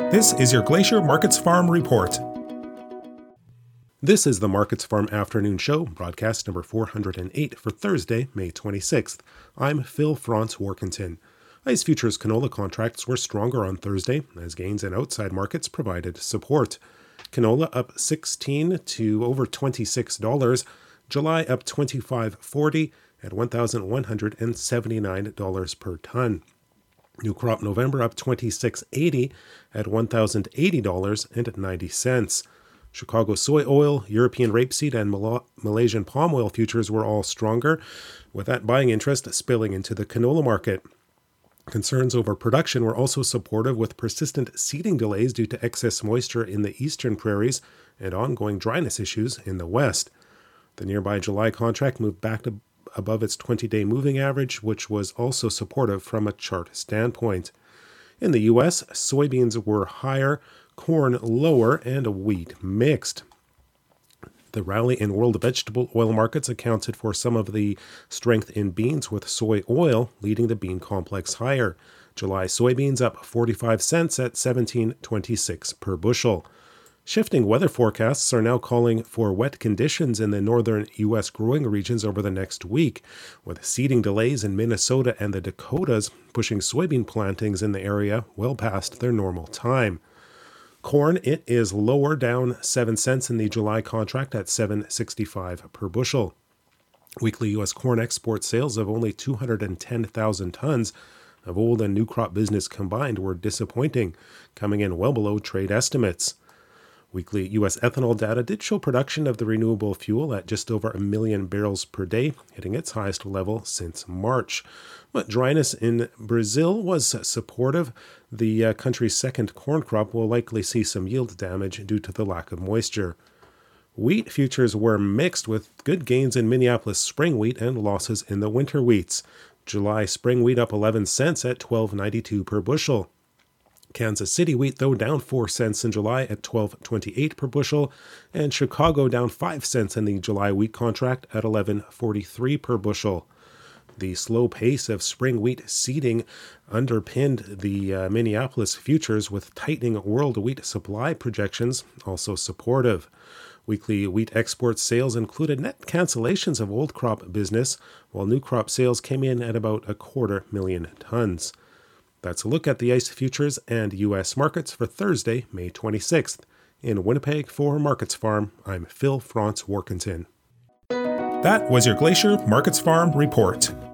This is your Glacier Markets Farm Report. This is the Markets Farm Afternoon Show, broadcast number 408 for Thursday, May 26th. I'm Phil Franz-Warkentin. ICE futures canola contracts were stronger on Thursday, as gains in outside markets provided support. Canola up 16 to over $26, July up $25.40 at $1,179 per ton. New crop November up $26.80 at $1,080.90. Chicago soy oil, European rapeseed, and Malaysian palm oil futures were all stronger, with that buying interest spilling into the canola market. Concerns over production were also supportive, with persistent seeding delays due to excess moisture in the eastern prairies and ongoing dryness issues in the west. The nearby July contract moved back to above its 20-day moving average, which was also supportive from a chart standpoint. In the U.S., soybeans were higher, corn lower, and wheat mixed. The rally in world vegetable oil markets accounted for some of the strength in beans, with soy oil leading the bean complex higher. July soybeans up 45 cents at $17.26 per bushel. Shifting weather forecasts are now calling for wet conditions in the northern U.S. growing regions over the next week, with seeding delays in Minnesota and the Dakotas pushing soybean plantings in the area well past their normal time. Corn, it is lower, down 7 cents in the July contract at $7.65 per bushel. Weekly U.S. corn export sales of only 210,000 tons of old and new crop business combined were disappointing, coming in well below trade estimates. Weekly U.S. ethanol data did show production of the renewable fuel at just over 1 million barrels per day, hitting its highest level since March. But dryness in Brazil was supportive. The country's second corn crop will likely see some yield damage due to the lack of moisture. Wheat futures were mixed, with good gains in Minneapolis spring wheat and losses in the winter wheats. July spring wheat up 11 cents at $12.92 per bushel. Kansas City wheat, though, down 4 cents in July at $12.28 per bushel, and Chicago down 5 cents in the July wheat contract at $11.43 per bushel. The slow pace of spring wheat seeding underpinned the Minneapolis futures, with tightening world wheat supply projections also supportive. Weekly wheat export sales included net cancellations of old crop business, while new crop sales came in at about 250,000 tons. That's a look at the ICE futures and U.S. markets for Thursday, May 26th. In Winnipeg for Markets Farm, I'm Phil Franz-Warkentin. That was your Glacier Markets Farm Report.